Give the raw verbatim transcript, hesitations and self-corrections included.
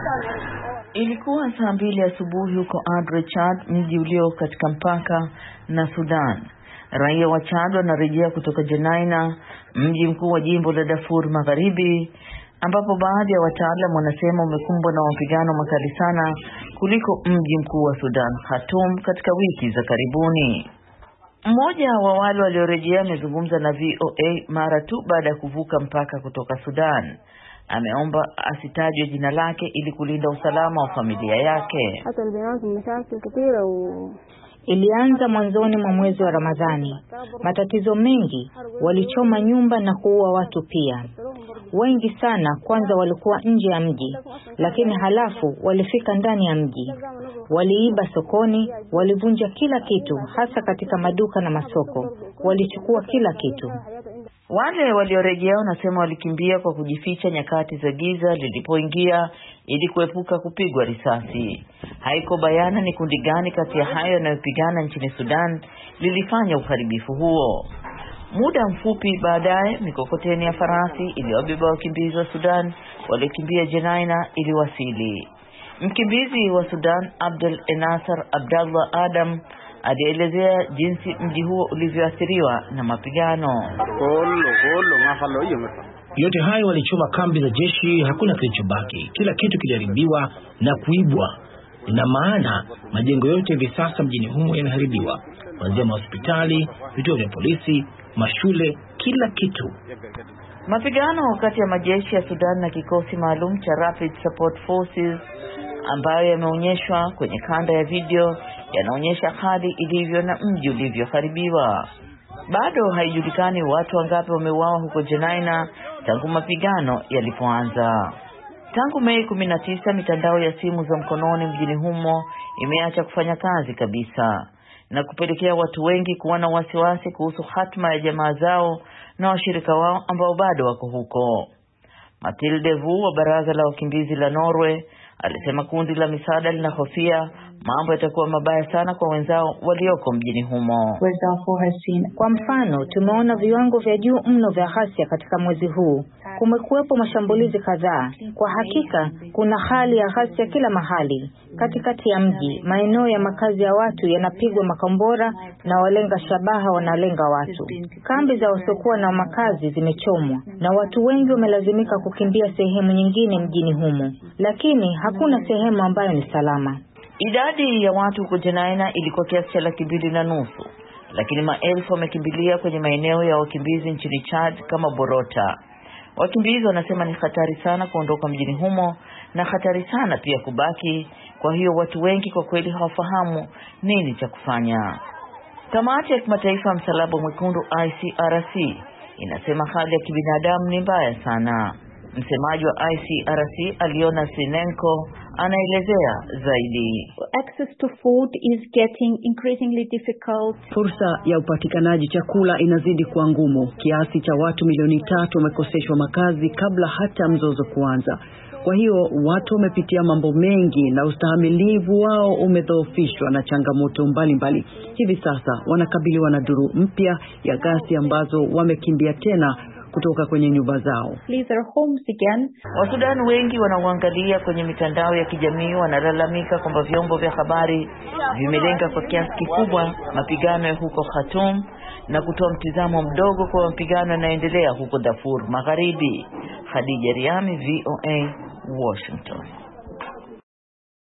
Ilikuwa saa mbili asubuhi huko Adre, Chad, mji ulio katika mpaka na Sudan. Raia wa Chad wanarejea kutoka Jenaina, mji mkuu wa jimbo la Darfur Magharibi, ambapo baadhi ya wataalamu wanasema umekumbwa na mapigano makali sana kuliko mji mkuu wa Sudan, Khartoum, katika wiki za karibuni. Mmoja wa wale waliorejea amezungumza na V O A mara tu baada ya kuvuka mpaka kutoka Sudan. Ameomba asitajwe jina lake ili kulinda usalama wa familia yake. Ilianza mwanzoni mwa mwezi wa Ramadhani. Matatizo mengi, walichoma nyumba na kuua watu pia. Wengi sana kwanza walikuwa nje ya mji, lakini halafu walifika ndani ya mji. Waliiba sokoni, walivunja kila kitu, hasa katika maduka na masoko. Walichukua kila kitu. Wale waliorejea wanasema walikimbia kwa kujificha nyakati za giza lilipoingia ili kuepuka kupigwa risasi. Haiko bayana ni kundi gani kati ya hayo yanayopigana nchini Sudan lilifanya uharibifu huo. Muda mfupi baadaye, mikokoteni ya farasi iliyobeba wakimbizi wa Sudan waliokimbia Jenaina iliwasili. Mkimbizi wa Sudan Abdel Enasar Abdallah Adam alielezea jinsi mji huo ulivyoathiriwa na mapigano. Yote hayo walichoma kambi za jeshi, hakuna kilichobaki. Kila kitu kiliharibiwa na kuibwa. Ina maana majengo yote hivi sasa mjini humo yanaharibiwa. Kuanzia hospitali, vituo vya polisi, mashule, kila kitu. Mapigano kati ya majeshi ya Sudan na kikosi maalum cha Rapid Support Forces ambayo yameonyeshwa kwenye kanda ya video yanaonyesha hali ilivyo na mji ulivyoharibiwa. Bado haijulikani watu wangapi wameuawa huko Jenaina tangu mapigano yalipoanza. Tangu Mei kumi na tisa mitandao ya simu za mkononi mjini humo imeacha kufanya kazi kabisa na kupelekea watu wengi kuwa na wasiwasi kuhusu hatima ya jamaa zao na washirika wao ambao bado wako huko. Mathilde Vu wa baraza la wakimbizi la Norway alisema kundi la misaada linahofia mambo yatakuwa mabaya sana kwa wenzao walioko mjini humo. Kwa mfano, tumeona viwango vya juu mno vya ghasia katika mwezi huu. Kumekuwepo mashambulizi kadhaa. Kwa hakika, kuna hali ya ghasia kila mahali. Katikati ya mji, maeneo ya makazi ya watu yanapigwa makombora na walenga shabaha wanalenga watu. Kambi za wasiokuwa na makazi zimechomwa na watu wengi wamelazimika kukimbia sehemu nyingine mjini humo. Lakini hakuna sehemu ambayo ni salama. Idadi ya watu huko Jenaina ilikuwa kiasi cha laki mbili na nusu, lakini maelfu wamekimbilia kwenye maeneo ya wakimbizi nchini Chad kama Borota. Wakimbizi wanasema ni hatari sana kuondoka mjini humo na hatari sana pia kubaki, kwa hiyo watu wengi kwa kweli hawafahamu nini cha kufanya. Kamati ya Kimataifa ya Msalaba Mwekundu I C R C inasema hali ya kibinadamu ni mbaya sana. Msemaji wa I C R C Aliona Sinenko anaelezea zaidi. Access to food is getting increasingly difficult. Fursa ya upatikanaji chakula inazidi kuwa ngumu. Kiasi cha watu milioni tatu wamekoseshwa makazi kabla hata mzozo kuanza. Kwa hiyo watu wamepitia mambo mengi na ustahimilivu wao umedhoofishwa na changamoto mbalimbali. Hivi sasa wanakabiliwa na duru mpya ya ghasia ambazo wamekimbia tena kutoka kwenye nyumba zao. Wasudan wengi wanaoangalia kwenye mitandao ya kijamii wanalalamika kwamba vyombo vya habari vimelenga kwa kiasi kikubwa mapigano ya huko Khartoum na kutoa mtizamo mdogo kwa mapigano yanayoendelea huko Darfur Magharibi. Khadija Riami, V O A, Washington.